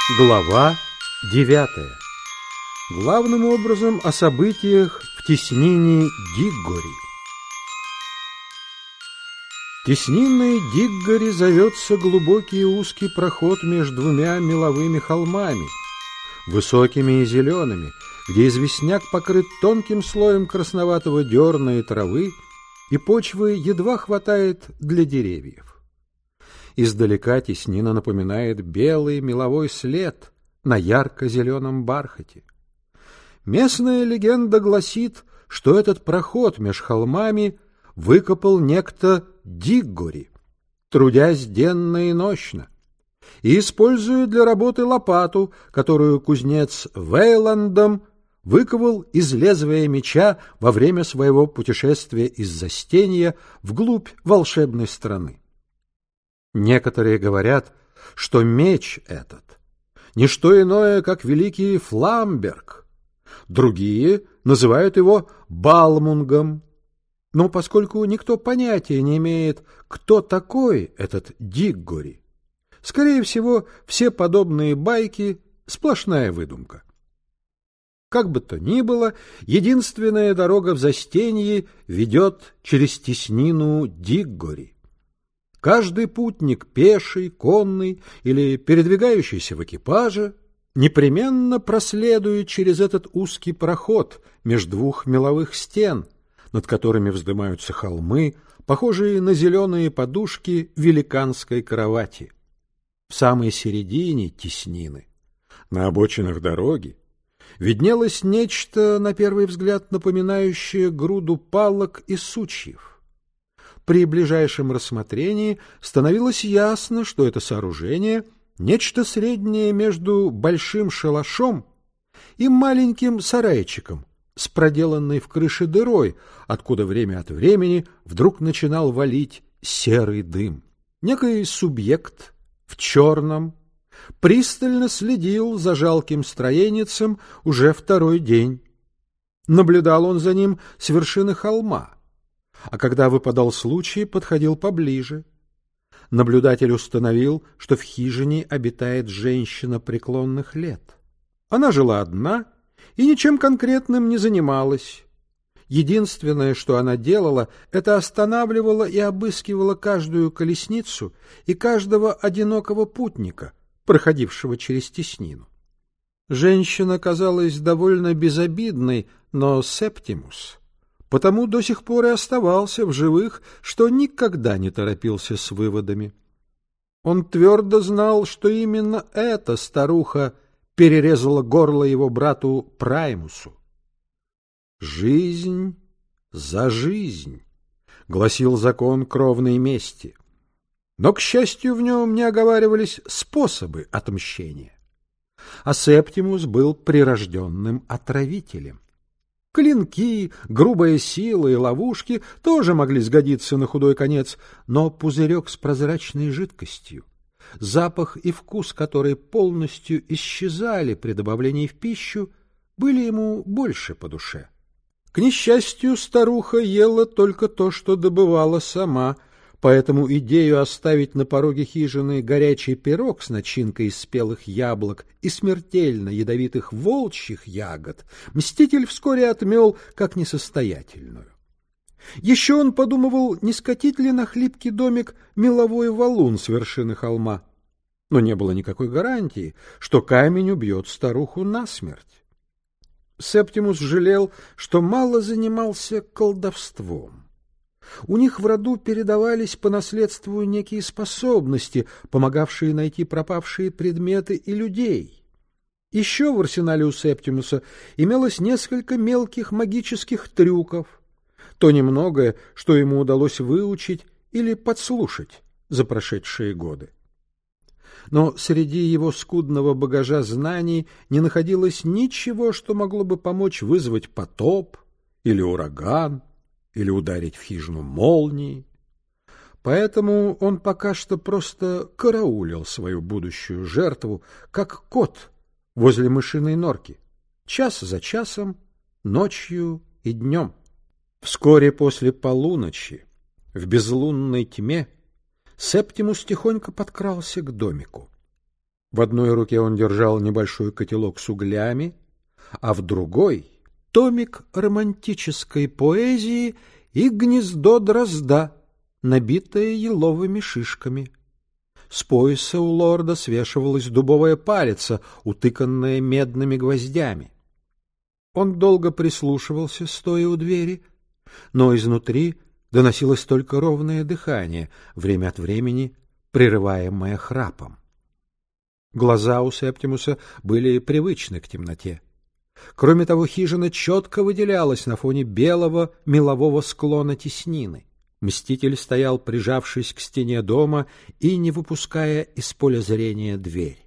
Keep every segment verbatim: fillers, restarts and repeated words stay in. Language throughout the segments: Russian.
Глава девятая. Главным образом о событиях в теснине Диггори. Тесниной Диггори зовется глубокий и узкий проход между двумя меловыми холмами, высокими и зелеными, где известняк покрыт тонким слоем красноватого дерна и травы, и почвы едва хватает для деревьев. Издалека теснина напоминает белый меловой след на ярко-зеленом бархате. Местная легенда гласит, что этот проход меж холмами выкопал некто Диггори, трудясь денно и нощно, и используя для работы лопату, которую кузнец Вейландом выковал из лезвия меча во время своего путешествия из Застенья вглубь волшебной страны. Некоторые говорят, что меч этот — не что иное, как великий Фламберг. Другие называют его Балмунгом. Но поскольку никто понятия не имеет, кто такой этот Диггори, скорее всего, все подобные байки — сплошная выдумка. Как бы то ни было, единственная дорога в Застенье ведет через теснину Диггори. Каждый путник, пеший, конный или передвигающийся в экипаже, непременно проследует через этот узкий проход между двух меловых стен, над которыми вздымаются холмы, похожие на зеленые подушки великанской кровати. В самой середине теснины, на обочинах дороги, виднелось нечто, на первый взгляд, напоминающее груду палок и сучьев. При ближайшем рассмотрении становилось ясно, что это сооружение — нечто среднее между большим шалашом и маленьким сарайчиком с проделанной в крыше дырой, откуда время от времени вдруг начинал валить серый дым. Некий субъект в черном пристально следил за жалким строенницем уже второй день. Наблюдал он за ним с вершины холма, а когда выпадал случай, подходил поближе. Наблюдатель установил, что в хижине обитает женщина преклонных лет. Она жила одна и ничем конкретным не занималась. Единственное, что она делала, это останавливала и обыскивала каждую колесницу и каждого одинокого путника, проходившего через теснину. Женщина казалась довольно безобидной, но Септимус потому до сих пор и оставался в живых, что никогда не торопился с выводами. Он твердо знал, что именно эта старуха перерезала горло его брату Праймусу. «Жизнь за жизнь», — гласил закон кровной мести. Но, к счастью, в нем не оговаривались способы отмщения. А Септимус был прирожденным отравителем. Клинки, грубая сила и ловушки тоже могли сгодиться на худой конец, но пузырек с прозрачной жидкостью, запах и вкус которой полностью исчезали при добавлении в пищу, были ему больше по душе. К несчастью, старуха ела только то, что добывала сама, поэтому идею оставить на пороге хижины горячий пирог с начинкой из спелых яблок и смертельно ядовитых волчьих ягод мститель вскоре отмел как несостоятельную. Еще он подумывал, не скатить ли на хлипкий домик меловой валун с вершины холма, но не было никакой гарантии, что камень убьет старуху насмерть. Септимус жалел, что мало занимался колдовством. У них в роду передавались по наследству некие способности, помогавшие найти пропавшие предметы и людей. Еще в арсенале у Септимуса имелось несколько мелких магических трюков, то немногое, что ему удалось выучить или подслушать за прошедшие годы. Но среди его скудного багажа знаний не находилось ничего, что могло бы помочь вызвать потоп или ураган, или ударить в хижину молнией. Поэтому он пока что просто караулил свою будущую жертву, как кот возле мышиной норки, час за часом, ночью и днем. Вскоре после полуночи, в безлунной тьме, Септимус тихонько подкрался к домику. В одной руке он держал небольшой котелок с углями, а в другой — томик романтической поэзии и гнездо дрозда, набитое еловыми шишками. С пояса у лорда свешивалась дубовая палица, утыканная медными гвоздями. Он долго прислушивался, стоя у двери, но изнутри доносилось только ровное дыхание, время от времени прерываемое храпом. Глаза у Септимуса были привычны к темноте. Кроме того, хижина четко выделялась на фоне белого мелового склона теснины. Мститель стоял, прижавшись к стене дома и не выпуская из поля зрения дверь.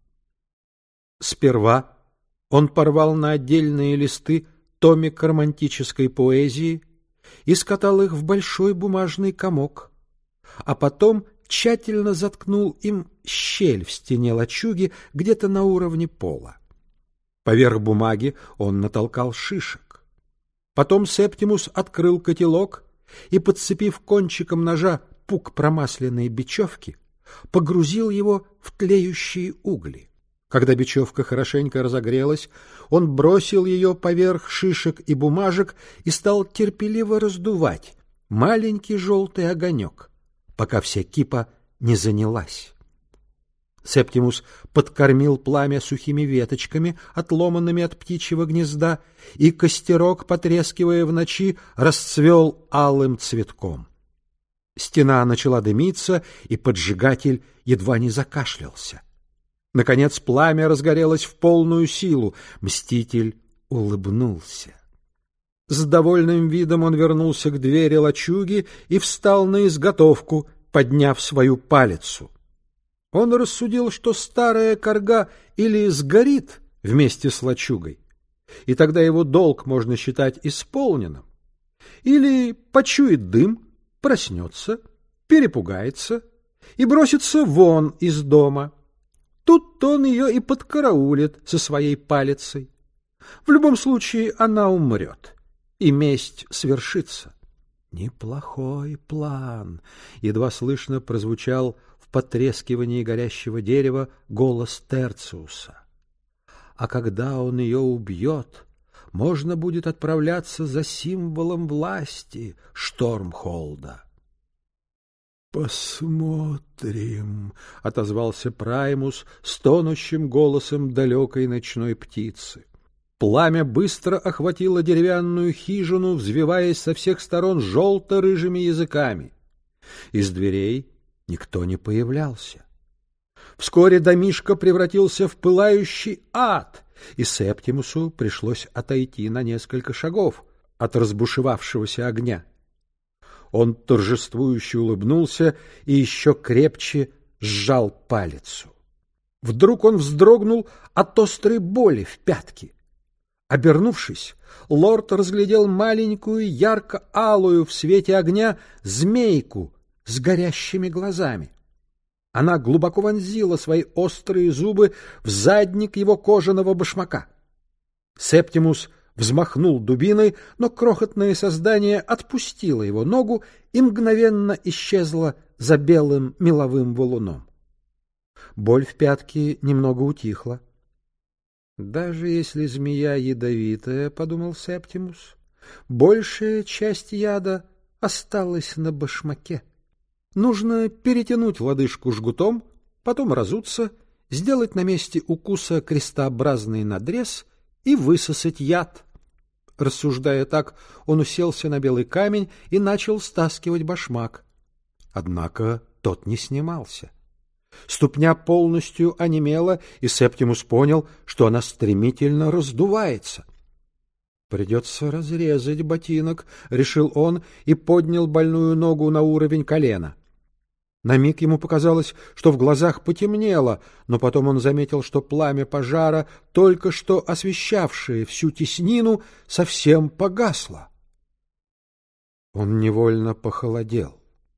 Сперва он порвал на отдельные листы томик романтической поэзии и скатал их в большой бумажный комок, а потом тщательно заткнул им щель в стене лачуги где-то на уровне пола. Поверх бумаги он натолкал шишек. Потом Септимус открыл котелок и, подцепив кончиком ножа пук промасленной бечевки, погрузил его в тлеющие угли. Когда бечевка хорошенько разогрелась, он бросил ее поверх шишек и бумажек и стал терпеливо раздувать маленький желтый огонек, пока вся кипа не занялась. Септимус подкормил пламя сухими веточками, отломанными от птичьего гнезда, и костерок, потрескивая в ночи, расцвел алым цветком. Стена начала дымиться, и поджигатель едва не закашлялся. Наконец пламя разгорелось в полную силу. Мститель улыбнулся. С довольным видом он вернулся к двери лачуги и встал на изготовку, подняв свою палицу. Он рассудил, что старая корга или сгорит вместе с лачугой, и тогда его долг можно считать исполненным, или почует дым, проснется, перепугается и бросится вон из дома. Тут он ее и подкараулит со своей палицей. В любом случае она умрет, и месть свершится. Неплохой план. Едва слышно прозвучал в потрескивании горящего дерева голос Терциуса. А когда он ее убьет, можно будет отправляться за символом власти Штормхолда. «Посмотрим», — отозвался Праймус стонущим голосом далекой ночной птицы. Пламя быстро охватило деревянную хижину, взвиваясь со всех сторон желто-рыжими языками. Из дверей никто не появлялся. Вскоре домишко превратился в пылающий ад, и Септимусу пришлось отойти на несколько шагов от разбушевавшегося огня. Он торжествующе улыбнулся и еще крепче сжал палицу. Вдруг он вздрогнул от острой боли в пятке. Обернувшись, лорд разглядел маленькую ярко-алую в свете огня змейку с горящими глазами. Она глубоко вонзила свои острые зубы в задник его кожаного башмака. Септимус взмахнул дубиной, но крохотное создание отпустило его ногу и мгновенно исчезло за белым меловым валуном. Боль в пятке немного утихла. «Даже если змея ядовитая, — подумал Септимус, — большая часть яда осталась на башмаке. Нужно перетянуть лодыжку жгутом, потом разуться, сделать на месте укуса крестообразный надрез и высосать яд». Рассуждая так, он уселся на белый камень и начал стаскивать башмак. Однако тот не снимался. Ступня полностью онемела, и Септимус понял, что она стремительно раздувается. «Придется разрезать ботинок», — решил он и поднял больную ногу на уровень колена. На миг ему показалось, что в глазах потемнело, но потом он заметил, что пламя пожара, только что освещавшее всю теснину, совсем погасло. Он невольно похолодел.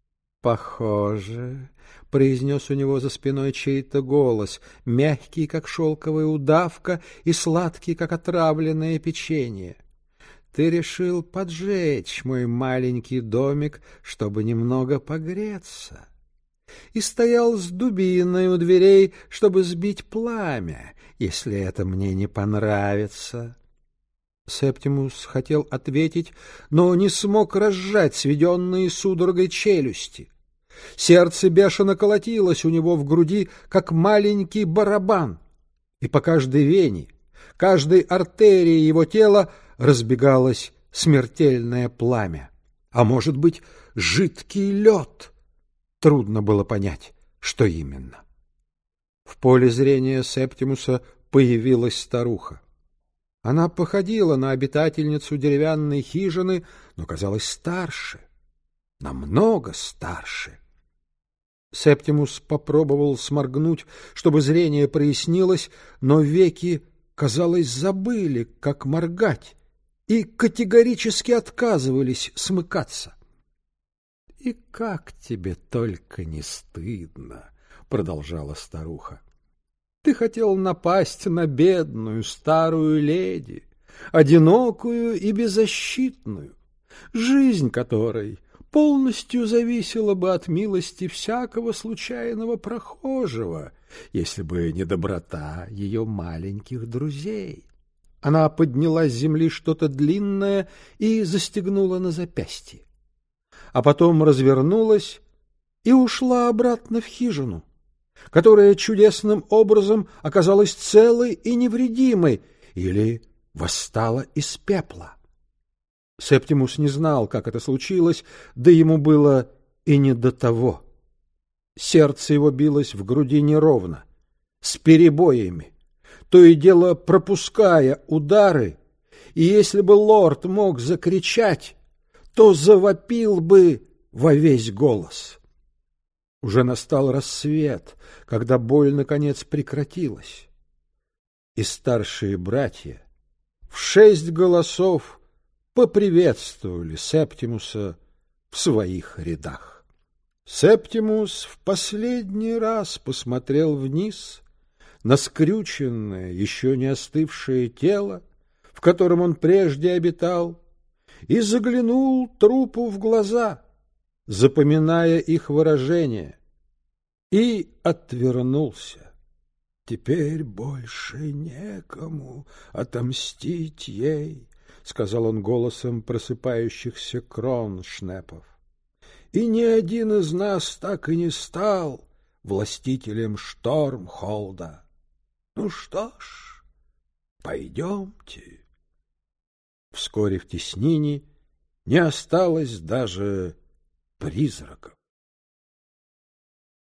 «Похоже», — произнес у него за спиной чей-то голос, мягкий, как шелковая удавка, и сладкий, как отравленное печенье. «Ты решил поджечь мой маленький домик, чтобы немного погреться. и стоял с дубиной у дверей, чтобы сбить пламя, если это мне не понравится». Септимус хотел ответить, но не смог разжать сведенные судорогой челюсти. Сердце бешено колотилось у него в груди, как маленький барабан, и по каждой вене, каждой артерии его тела разбегалось смертельное пламя. А может быть, жидкий лед? Трудно было понять, что именно. В поле зрения Септимуса появилась старуха. Она походила на обитательницу деревянной хижины, но казалась старше, намного старше. Септимус попробовал сморгнуть, чтобы зрение прояснилось, но веки, казалось, забыли, как моргать, и категорически отказывались смыкаться. — И как тебе только не стыдно, — продолжала старуха. Ты хотел напасть на бедную старую леди, одинокую и беззащитную, жизнь которой полностью зависела бы от милости всякого случайного прохожего, если бы не доброта ее маленьких друзей. Она подняла с земли что-то длинное и застегнула на запястье, а потом развернулась и ушла обратно в хижину, которая чудесным образом оказалась целой и невредимой или восстала из пепла. Септимус не знал, как это случилось, да ему было и не до того. Сердце его билось в груди неровно, с перебоями, то и дело пропуская удары, и если бы лорд мог закричать, то завопил бы во весь голос. Уже настал рассвет, когда боль, наконец, прекратилась. И старшие братья в шесть голосов поприветствовали Септимуса в своих рядах. Септимус в последний раз посмотрел вниз на скрюченное, еще не остывшее тело, в котором он прежде обитал, и заглянул трупу в глаза, запоминая их выражение, и отвернулся. «Теперь больше некому отомстить ей», — сказал он голосом просыпающихся кроншнепов. «И ни один из нас так и не стал властителем Штормхолда. Ну что ж, пойдемте». Вскоре в теснине не осталось даже призраков.